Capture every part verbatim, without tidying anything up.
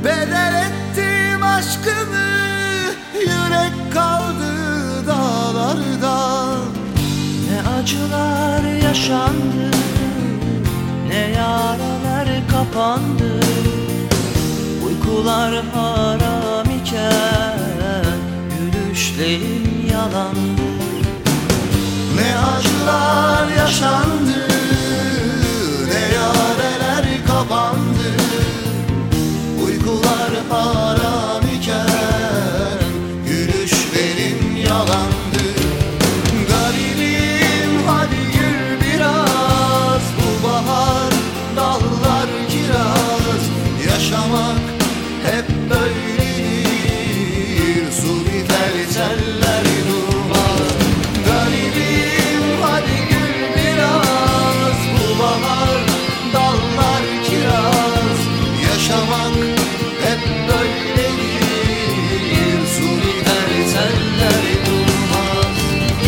Bedel ettim aşkımı, yürek kaldı dağlarda. Ne acılar yaşandı, ne yaralar kapandı. Uykular haram iken gülüşlerim yalandı. Ne acılar yaşandı, ne yareler kapandı. Uykular haram iken gülüşlerim yalandı. Garibim hadi gül biraz, bu bahar dallar kiraz. Yaşamak hep böyledir, su biter teller durmaz. Garibim hadi gül biraz, bu bahar dallar kiraz. Yaşamak hep böyledir, su biter teller durmaz.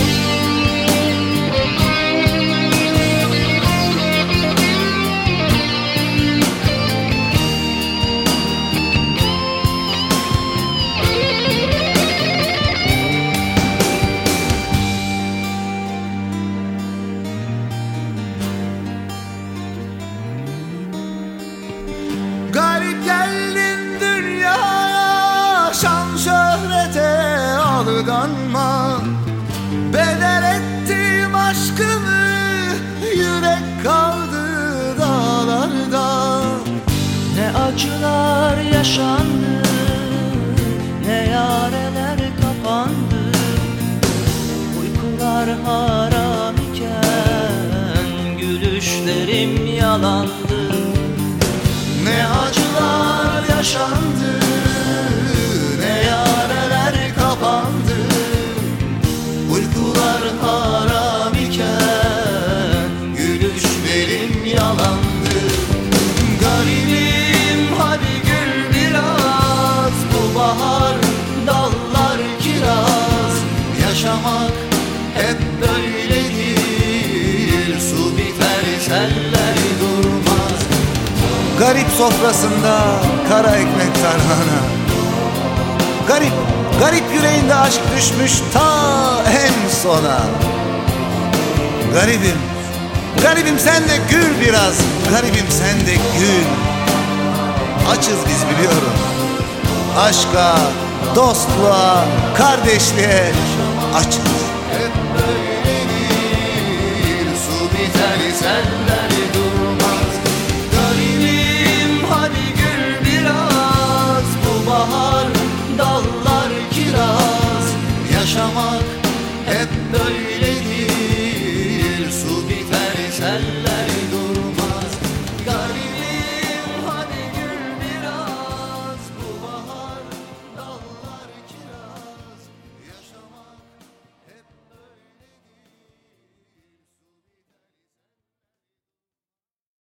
Garip geldin dünyaya, şan şöhrete aldanma. Bedel ettim aşkımı, yürek kaldı dağlarda. Ne acılar yaşandı, ne yareler kapandı. Uykular haram iken gülüşlerim yalandı. Ne acılar yaşandı, ne yareler kapandı. Uykular haram iken gülüşlerim yalandı. Garibim hadi gül biraz, bu bahar dallar kiraz. Yaşamak hep böyledir, su biter teller durmaz. Garip sofrasında kara ekmek tarhana. Garip, garip yüreğinde aşk düşmüş ta en sona. Garibim, garibim sen de gül biraz. Garibim sen de gül. Açız biz biliyorum. Aşka, dostluğa, kardeşliğe açız. Hep böyledir, su biter teller